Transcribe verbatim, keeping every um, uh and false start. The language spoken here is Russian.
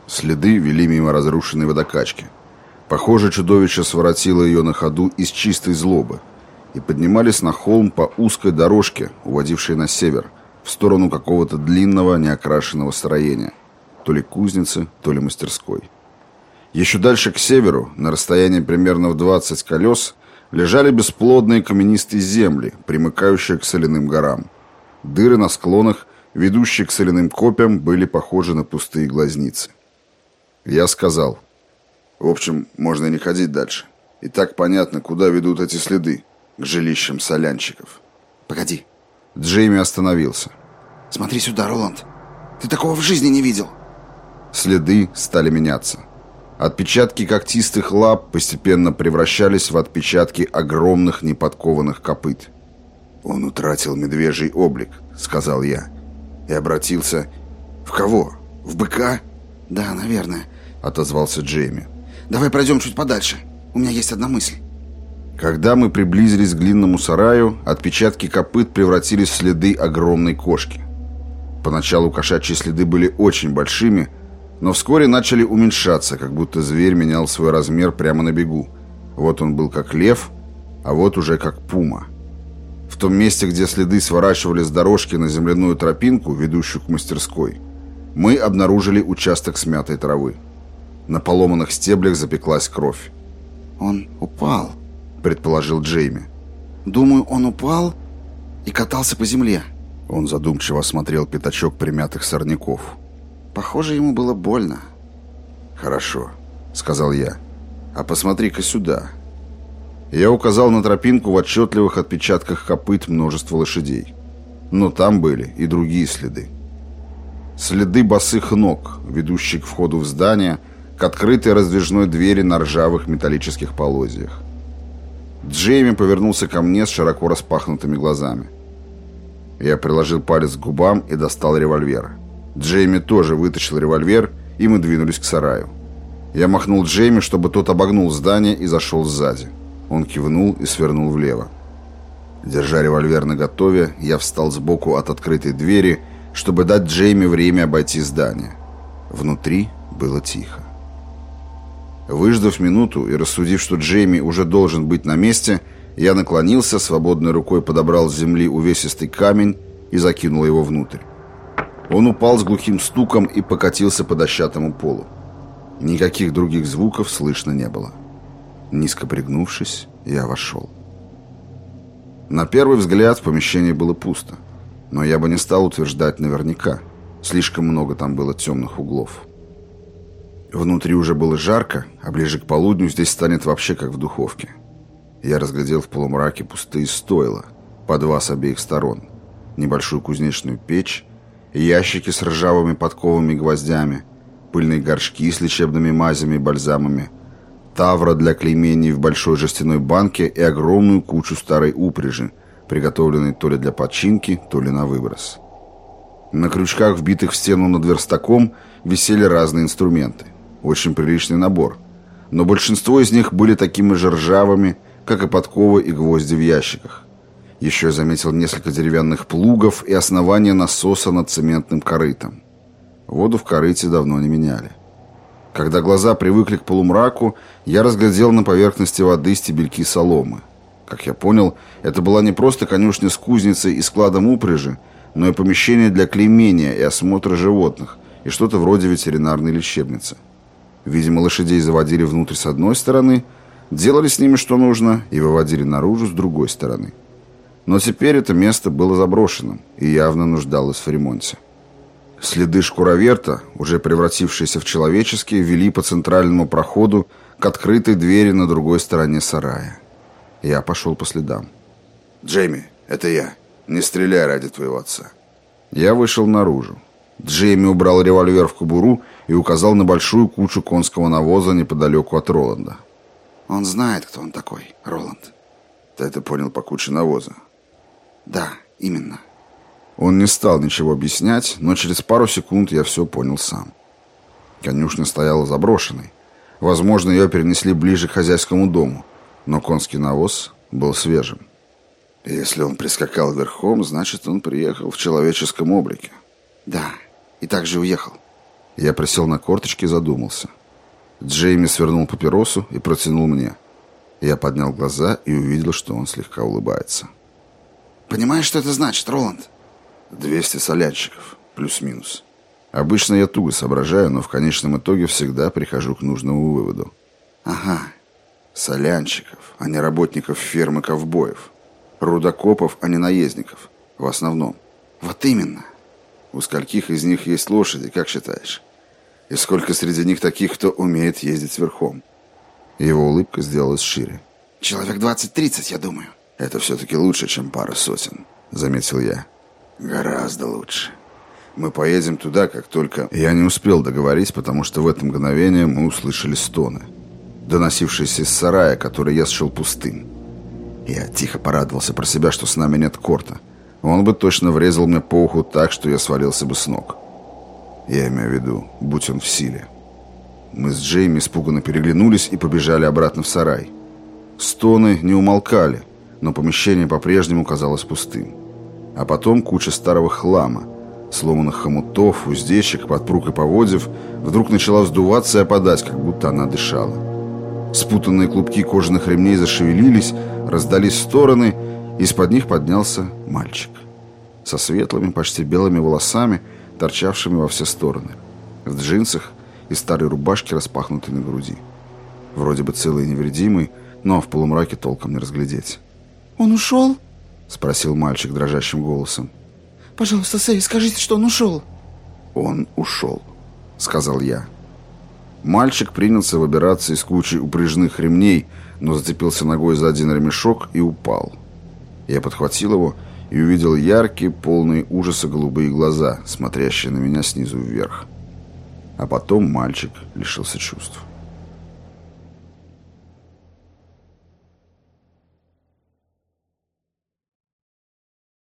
Следы вели мимо разрушенной водокачки. Похоже, чудовище своротило ее на ходу из чистой злобы и поднимались на холм по узкой дорожке, уводившей на север, в сторону какого-то длинного неокрашенного строения, то ли кузницы, то ли мастерской. Еще дальше к северу, на расстоянии примерно в двадцать колес, лежали бесплодные каменистые земли, примыкающие к соляным горам. Дыры на склонах, ведущие к соляным копьям, были похожи на пустые глазницы. Я сказал: в общем, можно и не ходить дальше. И так понятно, куда ведут эти следы, к жилищам солянщиков. Погоди. Джейми остановился. Смотри сюда, Роланд. Ты такого в жизни не видел. Следы стали меняться. Отпечатки когтистых лап постепенно превращались в отпечатки огромных неподкованных копыт. «Он утратил медвежий облик», — сказал я, и обратился... «В кого? В быка?» «Да, наверное», — отозвался Джейми. «Давай пройдем чуть подальше. У меня есть одна мысль». Когда мы приблизились к длинному сараю, отпечатки копыт превратились в следы огромной кошки. Поначалу кошачьи следы были очень большими, но вскоре начали уменьшаться, как будто зверь менял свой размер прямо на бегу. Вот он был как лев, а вот уже как пума. В том месте, где следы сворачивали с дорожки на земляную тропинку, ведущую к мастерской, мы обнаружили участок смятой травы. На поломанных стеблях запеклась кровь. «Он упал», — предположил Джейми. «Думаю, он упал и катался по земле». Он задумчиво осмотрел пятачок примятых сорняков. «Похоже, ему было больно». «Хорошо», — сказал я. «А посмотри-ка сюда». Я указал на тропинку в отчетливых отпечатках копыт множества лошадей. Но там были и другие следы. Следы босых ног, ведущие к входу в здание, к открытой раздвижной двери на ржавых металлических полозьях. Джейми повернулся ко мне с широко распахнутыми глазами. Я приложил палец к губам и достал револьвер. Джейми тоже вытащил револьвер, и мы двинулись к сараю. Я махнул Джейми, чтобы тот обогнул здание и зашел сзади. Он кивнул и свернул влево. Держа револьвер наготове, я встал сбоку от открытой двери, чтобы дать Джейми время обойти здание. Внутри было тихо. Выждав минуту и рассудив, что Джейми уже должен быть на месте, я наклонился, свободной рукой подобрал с земли увесистый камень и закинул его внутрь. Он упал с глухим стуком и покатился по дощатому полу. Никаких других звуков слышно не было. Низко пригнувшись, я вошел. На первый взгляд в помещении было пусто, но я бы не стал утверждать наверняка. Слишком много там было темных углов. Внутри уже было жарко, а ближе к полудню здесь станет вообще как в духовке. Я разглядел в полумраке пустые стойла, по два с обеих сторон, небольшую кузнечную печь, ящики с ржавыми подковами и гвоздями, пыльные горшки с лечебными мазями и бальзамами, тавра для клеймений в большой жестяной банке и огромную кучу старой упряжи, приготовленной то ли для починки, то ли на выброс. На крючках, вбитых в стену над верстаком, висели разные инструменты. Очень приличный набор. Но большинство из них были такими же ржавыми, как и подковы и гвозди в ящиках. Еще я заметил несколько деревянных плугов и основание насоса над цементным корытом. Воду в корыте давно не меняли. Когда глаза привыкли к полумраку, я разглядел на поверхности воды стебельки соломы. Как я понял, это была не просто конюшня с кузницей и складом упряжи, но и помещение для клеймения и осмотра животных, и что-то вроде ветеринарной лечебницы. Видимо, лошадей заводили внутрь с одной стороны, делали с ними что нужно и выводили наружу с другой стороны. Но теперь это место было заброшенным и явно нуждалось в ремонте. Следы шкуроверта, уже превратившиеся в человеческие, вели по центральному проходу к открытой двери на другой стороне сарая. Я пошел по следам. «Джейми, это я. Не стреляй ради твоего отца». Я вышел наружу. Джейми убрал револьвер в кобуру и указал на большую кучу конского навоза неподалеку от Роланда. «Он знает, кто он такой, Роланд». «Ты это понял по куче навоза?» «Да, именно». Он не стал ничего объяснять, но через пару секунд я все понял сам. Конюшня стояла заброшенной. Возможно, ее перенесли ближе к хозяйскому дому, но конский навоз был свежим. Если он прискакал верхом, значит, он приехал в человеческом облике. Да, и также уехал. Я присел на корточки и задумался. Джейми свернул папиросу и протянул мне. Я поднял глаза и увидел, что он слегка улыбается. «Понимаешь, что это значит, Роланд?» «Двести солянщиков, плюс-минус. Обычно я туго соображаю, но в конечном итоге всегда прихожу к нужному выводу». «Ага. Солянщиков, а не работников фермы ковбоев. Рудокопов, а не наездников. В основном». «Вот именно». «У скольких из них есть лошади, как считаешь? И сколько среди них таких, кто умеет ездить верхом?» Его улыбка сделалась шире. «Человек двадцать-тридцать, я думаю». «Это все-таки лучше, чем пара сотен», — заметил я. «Гораздо лучше. Мы поедем туда, как только...» Я не успел договорить, потому что в это мгновение мы услышали стоны, доносившиеся из сарая, который я счел пустым. Я тихо порадовался про себя, что с нами нет Корта. Он бы точно врезал мне по уху так, что я свалился бы с ног. Я имею в виду, будь он в силе. Мы с Джейми испуганно переглянулись и побежали обратно в сарай. Стоны не умолкали, но помещение по-прежнему казалось пустым. А потом куча старого хлама, сломанных хомутов, уздечек, подпруг и поводьев, вдруг начала вздуваться и опадать, как будто она дышала. Спутанные клубки кожаных ремней зашевелились, раздались в стороны, и из-под них поднялся мальчик. Со светлыми, почти белыми волосами, торчавшими во все стороны. В джинсах и старой рубашке, распахнутой на груди. Вроде бы целый и невредимый, но в полумраке толком не разглядеть. «Он ушел?» — спросил мальчик дрожащим голосом. «Пожалуйста, Сэй, скажите, что он ушел». «Он ушел», — сказал я. Мальчик принялся выбираться из кучи упряжных ремней, но зацепился ногой за один ремешок и упал. Я подхватил его и увидел яркие, полные ужаса голубые глаза, смотрящие на меня снизу вверх. А потом мальчик лишился чувств.